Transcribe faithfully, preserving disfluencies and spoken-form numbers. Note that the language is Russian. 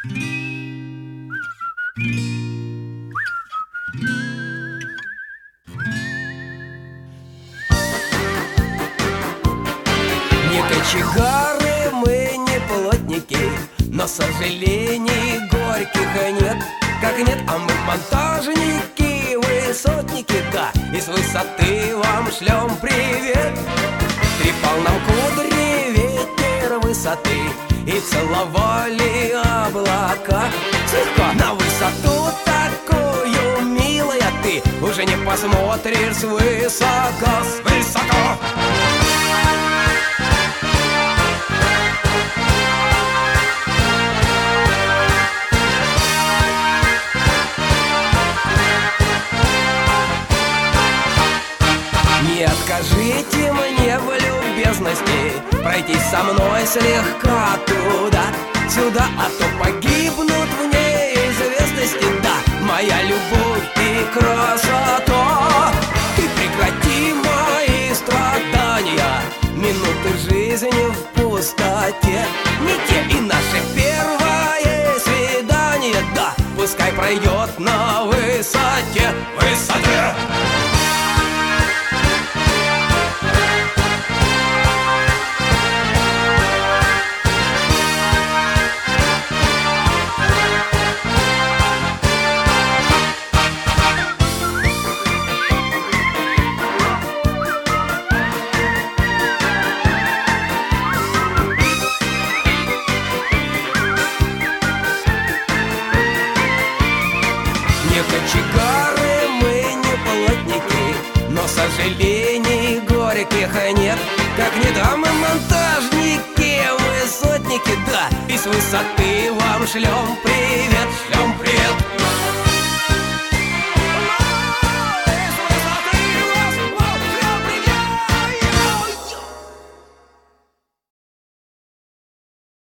Не кочегары, мы не плотники, но сожалений горьких нет. Как нет, а мы монтажники, высотники, да, и с высоты вам шлем привет. Трепал нам кудри ветер высоты и целовали облака. Слегка на высоту такую, милая, ты уже не посмотришь свысока, свысока. Не откажите мне в любезности пройтись со мной слегка туда-сюда, а то погибнут в неизвестности, да, моя любовь и красота. Ты прекрати мои страдания, минуты жизни в пустоте. Не те и наше первое свидание, да, пускай пройдет на высоте, высоте. Не кочегары, мы не плотники, но сожалений горьких нет. Как не да, мы монтажники, высотники, да, и с высоты вам шлем привет, шлем привет.